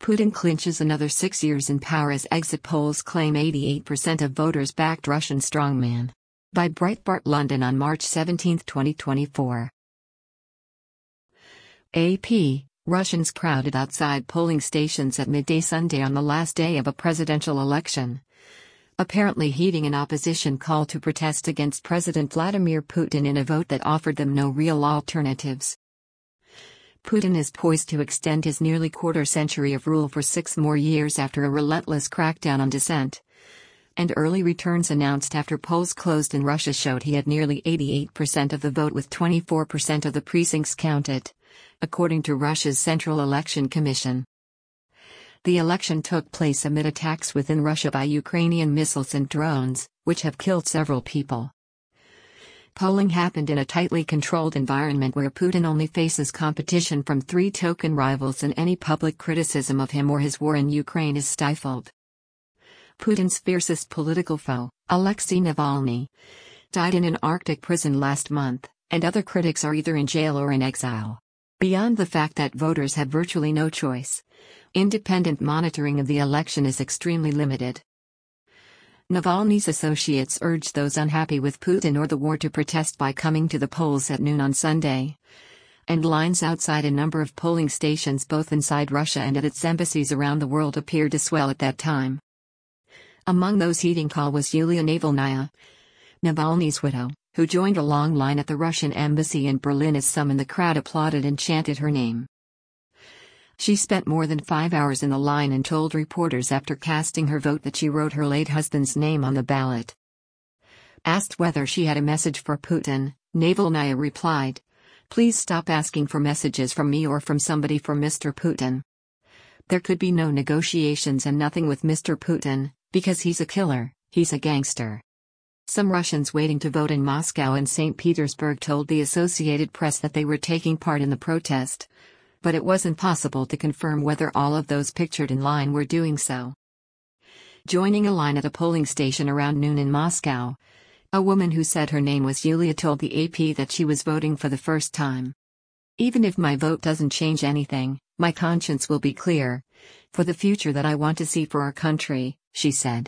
Putin clinches another 6 years in power as exit polls claim 88% of voters backed Russian strongman. By Breitbart London on March 17, 2024. AP, Russians crowded outside polling stations at midday Sunday on the last day of a presidential election, apparently heeding an opposition call to protest against President Vladimir Putin in a vote that offered them no real alternatives. Putin is poised to extend his nearly quarter-century of rule for 6 more years after a relentless crackdown on dissent. And early returns announced after polls closed in Russia showed he had nearly 88% of the vote with 24% of the precincts counted, according to Russia's Central Election Commission. The election took place amid attacks within Russia by Ukrainian missiles and drones, which have killed several people. Polling happened in a tightly controlled environment where Putin only faces competition from 3 token rivals, and any public criticism of him or his war in Ukraine is stifled. Putin's fiercest political foe, Alexei Navalny, died in an Arctic prison last month, and other critics are either in jail or in exile. Beyond the fact that voters have virtually no choice, independent monitoring of the election is extremely limited. Navalny's associates urged those unhappy with Putin or the war to protest by coming to the polls at noon on Sunday. And lines outside a number of polling stations both inside Russia and at its embassies around the world appeared to swell at that time. Among those heeding call was Yulia Navalnaya, Navalny's widow, who joined a long line at the Russian embassy in Berlin as some in the crowd applauded and chanted her name. She spent more than 5 hours in the line and told reporters after casting her vote that she wrote her late husband's name on the ballot. Asked whether she had a message for Putin, Navalnaya replied, "Please stop asking for messages from me or from somebody for Mr. Putin. There could be no negotiations and nothing with Mr. Putin, because he's a killer, he's a gangster." Some Russians waiting to vote in Moscow and St. Petersburg told the Associated Press that they were taking part in the protest, but it wasn't possible to confirm whether all of those pictured in line were doing so. Joining a line at a polling station around noon in Moscow, a woman who said her name was Yulia told the AP that she was voting for the first time. "Even if my vote doesn't change anything, my conscience will be clear for the future that I want to see for our country," she said.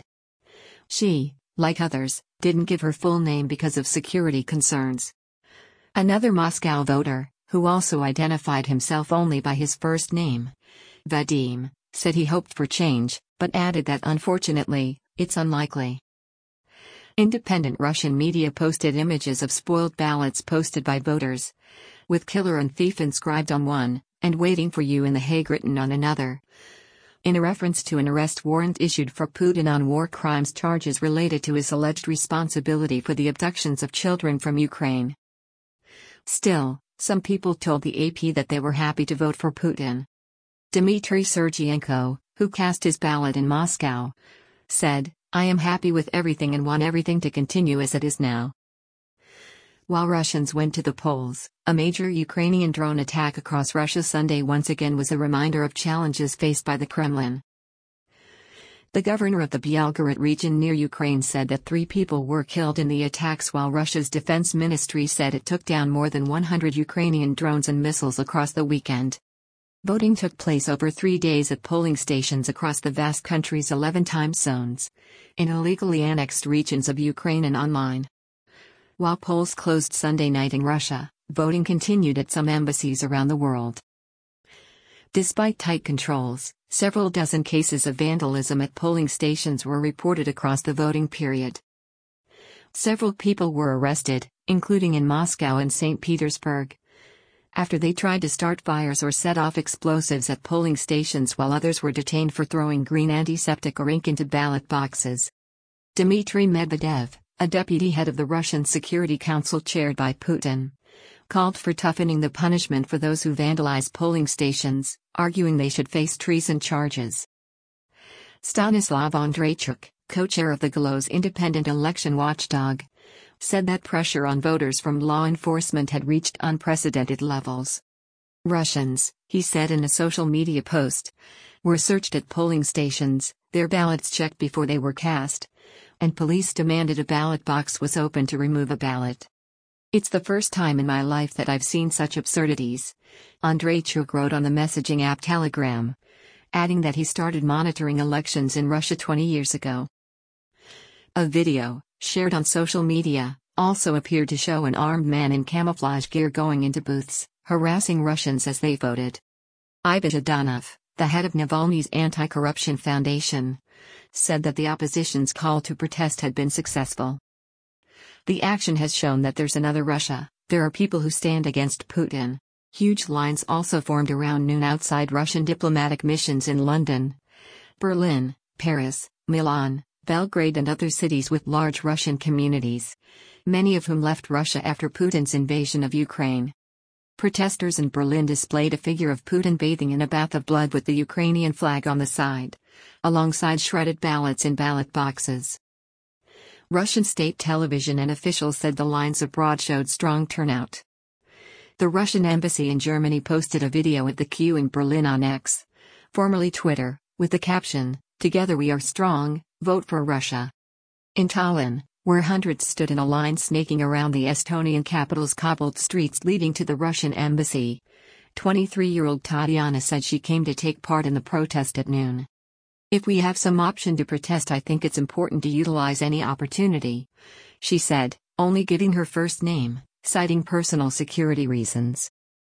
She, like others, didn't give her full name because of security concerns. Another Moscow voter, who also identified himself only by his first name, Vadim, said he hoped for change, but added that unfortunately, it's unlikely. Independent Russian media posted images of spoiled ballots posted by voters, with "killer" and "thief" inscribed on one, and "waiting for you" in The Hague written on another, in a reference to an arrest warrant issued for Putin on war crimes charges related to his alleged responsibility for the abductions of children from Ukraine. Still, some people told the AP that they were happy to vote for Putin. Dmitry Sergienko, who cast his ballot in Moscow, said, "I am happy with everything and want everything to continue as it is now." While Russians went to the polls, a major Ukrainian drone attack across Russia Sunday once again was a reminder of challenges faced by the Kremlin. The governor of the Belgorod region near Ukraine said that 3 people were killed in the attacks, while Russia's defense ministry said it took down more than 100 Ukrainian drones and missiles across the weekend. Voting took place over 3 days at polling stations across the vast country's 11 time zones, in illegally annexed regions of Ukraine and online. While polls closed Sunday night in Russia, voting continued at some embassies around the world. Despite tight controls, several dozen cases of vandalism at polling stations were reported across the voting period. Several people were arrested, including in Moscow and St. Petersburg, after they tried to start fires or set off explosives at polling stations, while others were detained for throwing green antiseptic or ink into ballot boxes. Dmitry Medvedev, a deputy head of the Russian Security Council chaired by Putin, called for toughening the punishment for those who vandalize polling stations, arguing they should face treason charges. Stanislav Andreychuk, co-chair of the GLO's independent election watchdog, said that pressure on voters from law enforcement had reached unprecedented levels. Russians, he said in a social media post, were searched at polling stations, their ballots checked before they were cast, and police demanded a ballot box was opened to remove a ballot. "It's the first time in my life that I've seen such absurdities," Andreychuk wrote on the messaging app Telegram, adding that he started monitoring elections in Russia 20 years ago. A video, shared on social media, also appeared to show an armed man in camouflage gear going into booths, harassing Russians as they voted. Ivan Zhdanov, the head of Navalny's Anti-Corruption Foundation, said that the opposition's call to protest had been successful. The action has shown that there's another Russia. There are people who stand against Putin. Huge lines also formed around noon outside Russian diplomatic missions in London, Berlin, Paris, Milan, Belgrade and other cities with large Russian communities, many of whom left Russia after Putin's invasion of Ukraine. Protesters in Berlin displayed a figure of Putin bathing in a bath of blood with the Ukrainian flag on the side, alongside shredded ballots in ballot boxes. Russian state television and officials said the lines abroad showed strong turnout. The Russian embassy in Germany posted a video of the queue in Berlin on X, formerly Twitter, with the caption, "Together we are strong, vote for Russia." In Tallinn, where hundreds stood in a line snaking around the Estonian capital's cobbled streets leading to the Russian embassy, 23-year-old Tatiana said she came to take part in the protest at noon. "If we have some option to protest, I think it's important to utilize any opportunity," she said, only giving her first name, citing personal security reasons.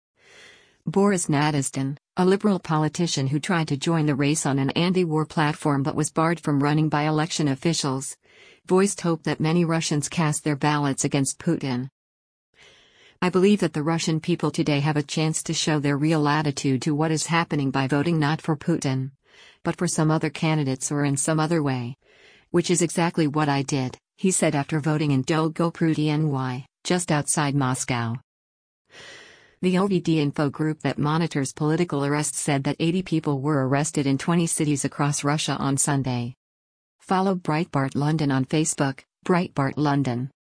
Boris Nadezhdin, a liberal politician who tried to join the race on an anti-war platform but was barred from running by election officials, voiced hope that many Russians cast their ballots against Putin. "I believe that the Russian people today have a chance to show their real attitude to what is happening by voting not for Putin, but for some other candidates or in some other way. Which is exactly what I did," he said after voting in Dolgoprudny, just outside Moscow. The OVD Info group that monitors political arrests said that 80 people were arrested in 20 cities across Russia on Sunday. Follow Breitbart London on Facebook, Breitbart London.